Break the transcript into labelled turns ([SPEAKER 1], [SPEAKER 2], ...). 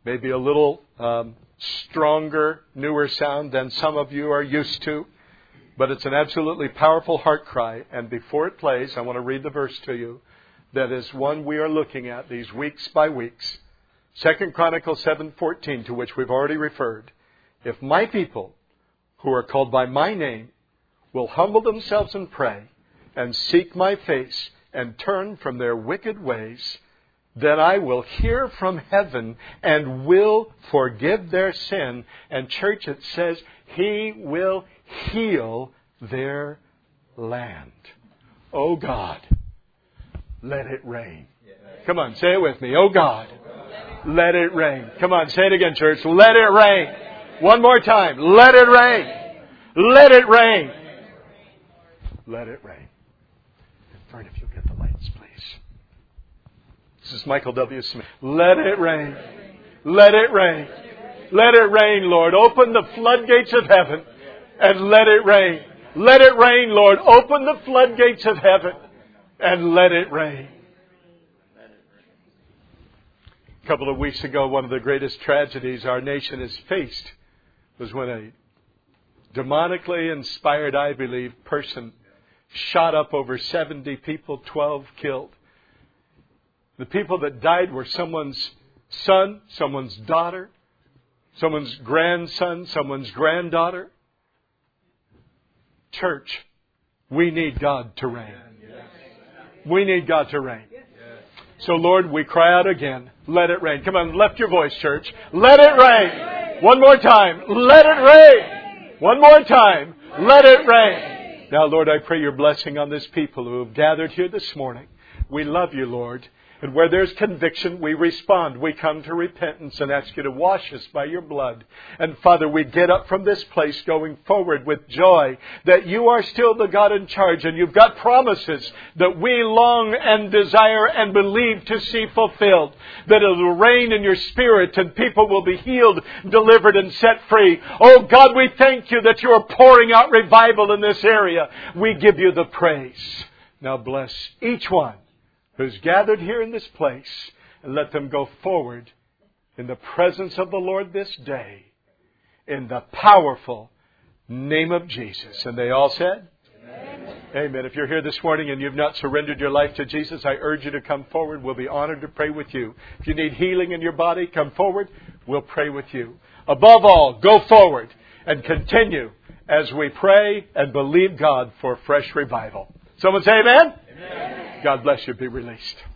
[SPEAKER 1] maybe a little stronger, newer sound than some of you are used to. But it's an absolutely powerful heart cry. And before it plays, I want to read the verse to you. That is one we are looking at these weeks by weeks. 2 Chronicles 7:14, to which we've already referred. If my people, who are called by my name, will humble themselves and pray, and seek my face, and turn from their wicked ways, then I will hear from heaven and will forgive their sin. And church, it says, He will heal their land. Oh God, let it rain. Come on, say it with me. Oh God, let it rain. Come on, say it again, church. Let it rain. One more time. Let it rain. Let it rain. Let it rain. Vern, if you'll get the lights, please. This is Michael W. Smith. Let it rain. Let it rain. Let it rain, Lord. Open the floodgates of heaven and let it rain. Let it rain, Lord. Open the floodgates of heaven and let it rain. A couple of weeks ago, one of the greatest tragedies our nation has faced was when a demonically inspired, I believe, person shot up over 70 people, 12 killed. The people that died were someone's son, someone's daughter, someone's grandson, someone's granddaughter. Church, we need God to reign. We need God to reign. So, Lord, we cry out again. Let it rain. Come on, lift your voice, church. Let it rain. One more time. Let it rain. One more time. Let it rain. Now, Lord, I pray your blessing on this people who have gathered here this morning. We love you, Lord. And where there's conviction, we respond. We come to repentance and ask you to wash us by your blood. And Father, we get up from this place going forward with joy that you are still the God in charge and you've got promises that we long and desire and believe to see fulfilled. That it will rain in your Spirit and people will be healed, delivered and set free. Oh God, we thank you that you are pouring out revival in this area. We give you the praise. Now bless each one who's gathered here in this place, and let them go forward in the presence of the Lord this day, in the powerful name of Jesus. And they all said, Amen. Amen. If you're here this morning and you've not surrendered your life to Jesus, I urge you to come forward. We'll be honored to pray with you. If you need healing in your body, come forward. We'll pray with you. Above all, go forward and continue as we pray and believe God for fresh revival. Someone say amen? Amen. God bless you. Be released.